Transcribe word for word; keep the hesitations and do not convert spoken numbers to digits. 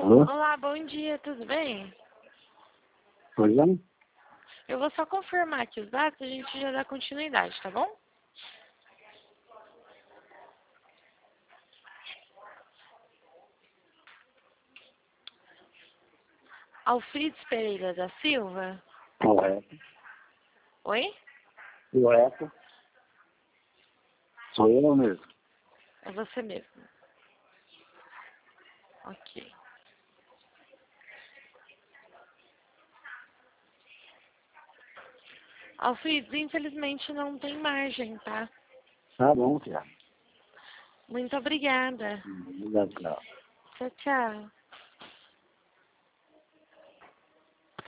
Alô? Olá, bom dia, tudo bem? Pois é? Eu vou só confirmar aqui os dados e a gente já dá continuidade, tá bom? Alfrides Pereira da Silva? Correto. Oi? Correto. Sou eu mesmo. É você mesmo. Ok. Alfrides, infelizmente não tem margem, tá? Tá bom, Tiago. Muito obrigada. Obrigado, Cláudio. Tchau, tchau.